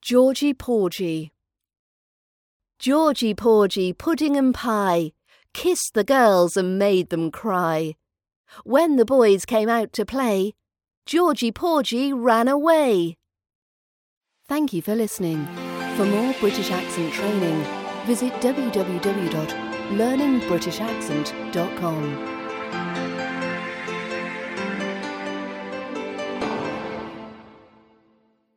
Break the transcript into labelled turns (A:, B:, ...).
A: Georgie Porgy. Georgie Porgy, pudding and pie, kissed the girls and made them cry. When the boys came out to play, Georgie Porgy ran away. Thank you for listening. For more British accent training, visit www.learningbritishaccent.com.